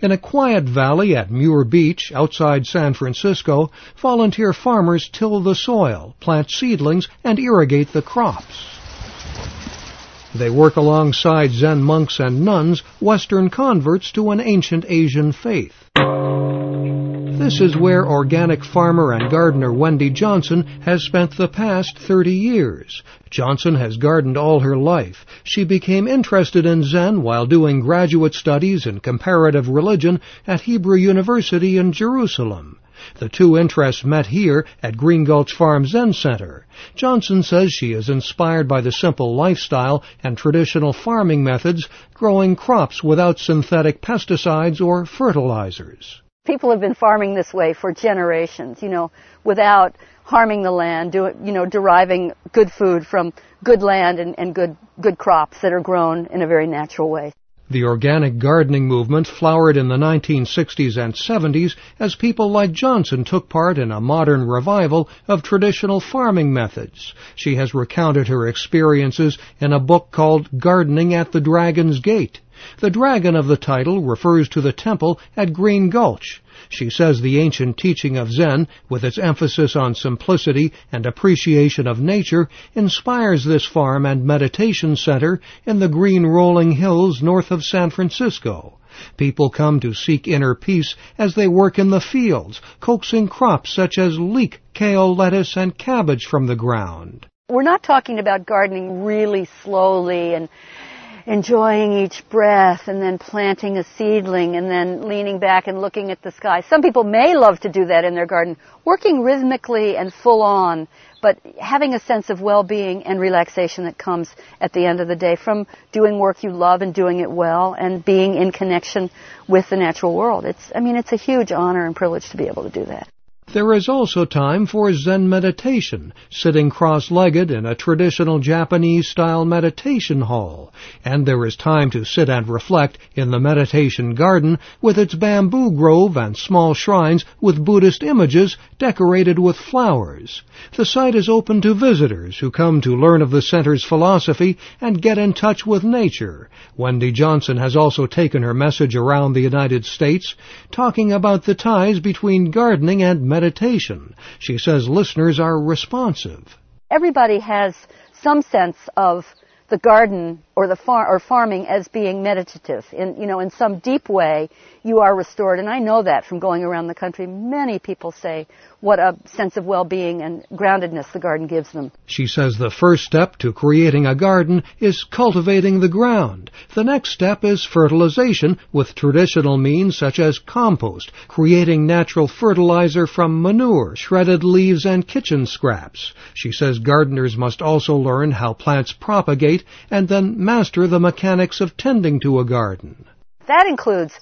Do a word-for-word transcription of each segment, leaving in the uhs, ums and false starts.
In a quiet valley at Muir Beach, outside San Francisco, volunteer farmers till the soil, plant seedlings, and irrigate the crops. They work alongside Zen monks and nuns, Western converts to an ancient Asian faith. This is where organic farmer and gardener Wendy Johnson has spent the past thirty years. Johnson has gardened all her life. She became interested in Zen while doing graduate studies in comparative religion at Hebrew University in Jerusalem. The two interests met here at Green Gulch Farm Zen Center. Johnson says she is inspired by the simple lifestyle and traditional farming methods, growing crops without synthetic pesticides or fertilizers. People have been farming this way for generations, you know, without harming the land, do, you know, deriving good food from good land and, and good, good crops that are grown in a very natural way. The organic gardening movement flowered in the nineteen sixties and seventies as people like Johnson took part in a modern revival of traditional farming methods. She has recounted her experiences in a book called Gardening at the Dragon's Gate. The dragon of the title refers to the temple at Green Gulch. She says the ancient teaching of Zen, with its emphasis on simplicity and appreciation of nature, inspires this farm and meditation center in the green rolling hills north of San Francisco. People come to seek inner peace as they work in the fields, coaxing crops such as leek, kale, lettuce, and cabbage from the ground. We're not talking about gardening really slowly and enjoying each breath and then planting a seedling and then leaning back and looking at the sky. Some people may love to do that in their garden, working rhythmically and full on, but having a sense of well-being and relaxation that comes at the end of the day from doing work you love and doing it well and being in connection with the natural world. It's, I mean, it's a huge honor and privilege to be able to do that. There is also time for Zen meditation, sitting cross-legged in a traditional Japanese-style meditation hall. And there is time to sit and reflect in the meditation garden with its bamboo grove and small shrines with Buddhist images decorated with flowers. The site is open to visitors who come to learn of the center's philosophy and get in touch with nature. Wendy Johnson has also taken her message around the United States, talking about the ties between gardening and meditation. Meditation. She says listeners are responsive. Everybody has some sense of the garden or the far or farming as being meditative. In you know, in some deep way, you are restored, and I know that from going around the country. Many people say what a sense of well-being and groundedness the garden gives them. She says the first step to creating a garden is cultivating the ground. The next step is fertilization with traditional means such as compost, creating natural fertilizer from manure, shredded leaves, and kitchen scraps. She says gardeners must also learn how plants propagate and then master the mechanics of tending to a garden. That includes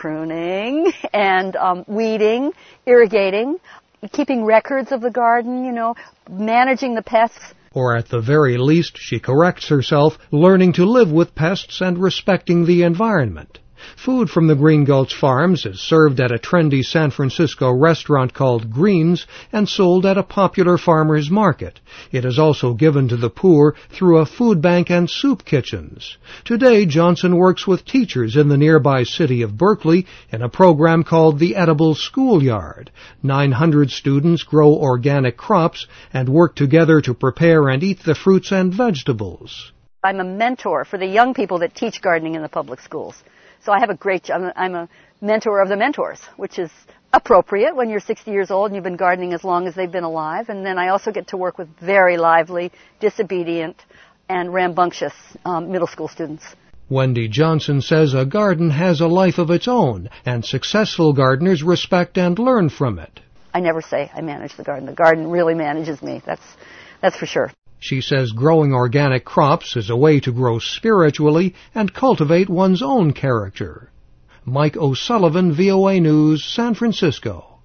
pruning and um, weeding, irrigating, keeping records of the garden, you know, managing the pests. Or at the very least, she corrects herself, learning to live with pests and respecting the environment. Food from the Green Gulch Farms is served at a trendy San Francisco restaurant called Greens and sold at a popular farmer's market. It is also given to the poor through a food bank and soup kitchens. Today, Johnson works with teachers in the nearby city of Berkeley in a program called the Edible Schoolyard. nine hundred students grow organic crops and work together to prepare and eat the fruits and vegetables. I'm a mentor for the young people that teach gardening in the public schools. So I have a great, I'm a, I'm a mentor of the mentors, which is appropriate when you're sixty years old and you've been gardening as long as they've been alive. And then I also get to work with very lively, disobedient, and rambunctious um, middle school students. Wendy Johnson says a garden has a life of its own, and successful gardeners respect and learn from it. I never say I manage the garden. The garden really manages me. That's, that's for sure. She says growing organic crops is a way to grow spiritually and cultivate one's own character. Mike O'Sullivan, V O A News, San Francisco.